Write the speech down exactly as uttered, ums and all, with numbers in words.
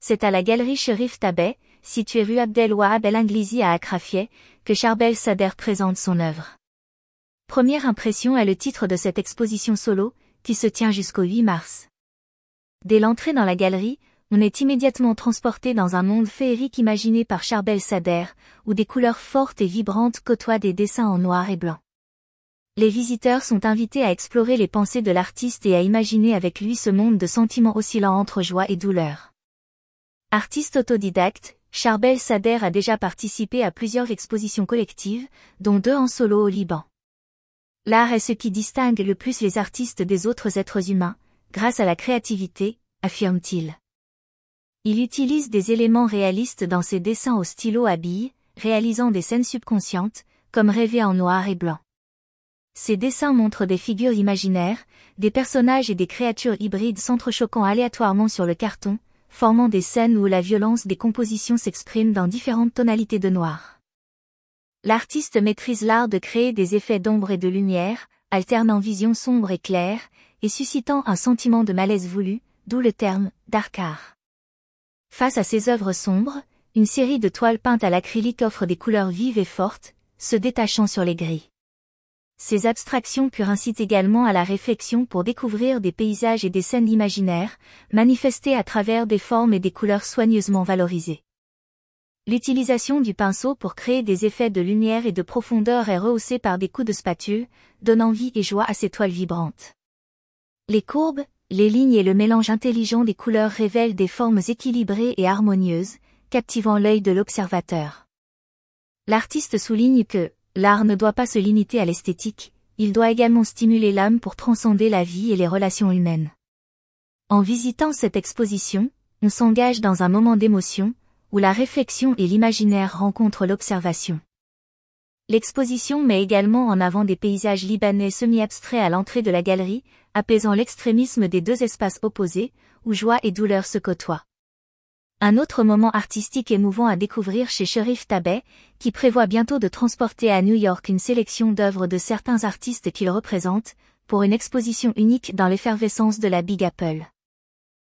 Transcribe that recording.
C'est à la galerie Cherif Tabet, située rue Abdel Wahab El Anglizi à Akrafie, que Charbel Sader présente son œuvre. Première impression est le titre de cette exposition solo, qui se tient jusqu'au huit mars. Dès l'entrée dans la galerie, on est immédiatement transporté dans un monde féerique imaginé par Charbel Sader, où des couleurs fortes et vibrantes côtoient des dessins en noir et blanc. Les visiteurs sont invités à explorer les pensées de l'artiste et à imaginer avec lui ce monde de sentiments oscillant entre joie et douleur. Artiste autodidacte, Charbel Sader a déjà participé à plusieurs expositions collectives, dont deux en solo au Liban. L'art est ce qui distingue le plus les artistes des autres êtres humains, grâce à la créativité, affirme-t-il. Il utilise des éléments réalistes dans ses dessins au stylo à billes, réalisant des scènes subconscientes, comme rêver en noir et blanc. Ses dessins montrent des figures imaginaires, des personnages et des créatures hybrides s'entrechoquant aléatoirement sur le carton, formant des scènes où la violence des compositions s'exprime dans différentes tonalités de noir. L'artiste maîtrise l'art de créer des effets d'ombre et de lumière, alternant vision sombre et claire, et suscitant un sentiment de malaise voulu, d'où le terme « dark art ». Face à ces œuvres sombres, une série de toiles peintes à l'acrylique offre des couleurs vives et fortes, se détachant sur les gris. Ces abstractions pures incitent également à la réflexion pour découvrir des paysages et des scènes imaginaires, manifestées à travers des formes et des couleurs soigneusement valorisées. L'utilisation du pinceau pour créer des effets de lumière et de profondeur est rehaussée par des coups de spatule, donnant vie et joie à ces toiles vibrantes. Les courbes, les lignes et le mélange intelligent des couleurs révèlent des formes équilibrées et harmonieuses, captivant l'œil de l'observateur. L'artiste souligne que l'art ne doit pas se limiter à l'esthétique, il doit également stimuler l'âme pour transcender la vie et les relations humaines. En visitant cette exposition, on s'engage dans un moment d'émotion, où la réflexion et l'imaginaire rencontrent l'observation. L'exposition met également en avant des paysages libanais semi-abstraits à l'entrée de la galerie, apaisant l'extrémisme des deux espaces opposés, où joie et douleur se côtoient. Un autre moment artistique émouvant à découvrir chez Cherif Tabet, qui prévoit bientôt de transporter à New York une sélection d'œuvres de certains artistes qu'il représente, pour une exposition unique dans l'effervescence de la Big Apple.